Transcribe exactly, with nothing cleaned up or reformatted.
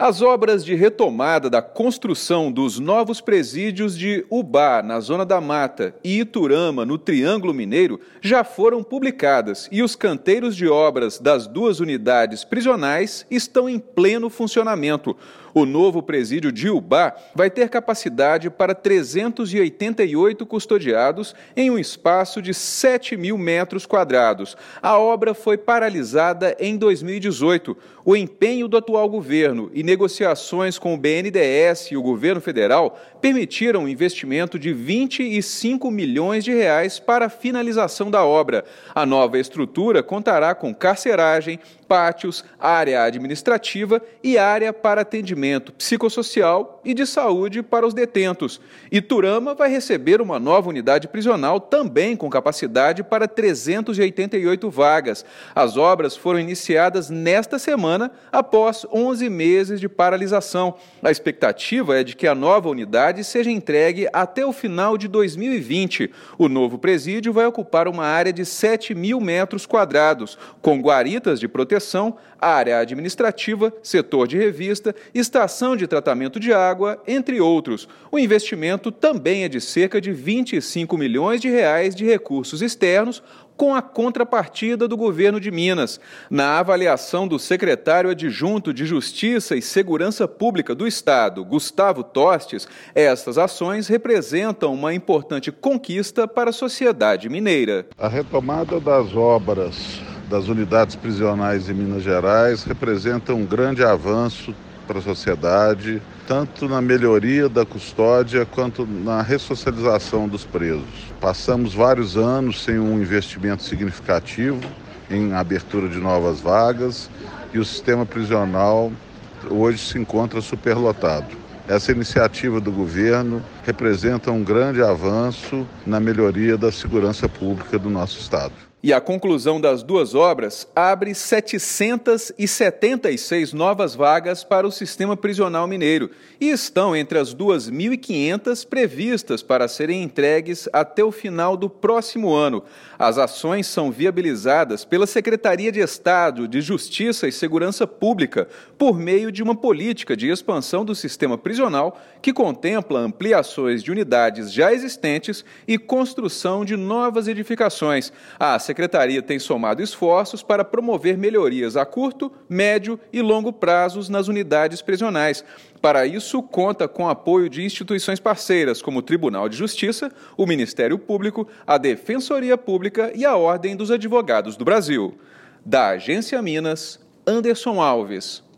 As obras de retomada da construção dos novos presídios de Ubá, na Zona da Mata, e Iturama, no Triângulo Mineiro, já foram publicadas e os canteiros de obras das duas unidades prisionais estão em pleno funcionamento. O novo presídio de Ubá vai ter capacidade para trezentos e oitenta e oito custodiados em um espaço de sete mil metros quadrados. A obra foi paralisada em dois mil e dezoito. O empenho do atual governo e negociações com o B N D E S e o governo federal permitiram um investimento de vinte e cinco milhões de reais para a finalização da obra. A nova estrutura contará com carceragem, pátios, área administrativa e área para atendimento psicossocial e de saúde para os detentos. Iturama vai receber uma nova unidade prisional também com capacidade para trezentos e oitenta e oito vagas. As obras foram iniciadas nesta semana, após onze meses de paralisação. A expectativa é de que a nova unidade seja entregue até o final de dois mil e vinte. O novo presídio vai ocupar uma área de sete mil metros quadrados, com guaritas de proteção, área administrativa, setor de revista, estação de tratamento de água, entre outros. O investimento também é de cerca de vinte e cinco milhões de reais de recursos externos, com a contrapartida do governo de Minas. Na avaliação do secretário adjunto de Justiça e Segurança Pública do Estado, Gustavo Tostes, estas ações representam uma importante conquista para a sociedade mineira. A retomada das obras das unidades prisionais em Minas Gerais representa um grande avanço para a sociedade, tanto na melhoria da custódia quanto na ressocialização dos presos. Passamos vários anos sem um investimento significativo em abertura de novas vagas e o sistema prisional hoje se encontra superlotado. Essa iniciativa do governo representa um grande avanço na melhoria da segurança pública do nosso estado. E a conclusão das duas obras abre setecentas e setenta e seis novas vagas para o sistema prisional mineiro e estão entre as duas mil e quinhentas previstas para serem entregues até o final do próximo ano. As ações são viabilizadas pela Secretaria de Estado de Justiça e Segurança Pública por meio de uma política de expansão do sistema prisional que contempla ampliações de unidades já existentes e construção de novas edificações. A A Secretaria tem somado esforços para promover melhorias a curto, médio e longo prazos nas unidades prisionais. Para isso, conta com apoio de instituições parceiras, como o Tribunal de Justiça, o Ministério Público, a Defensoria Pública e a Ordem dos Advogados do Brasil. Da Agência Minas, Anderson Alves.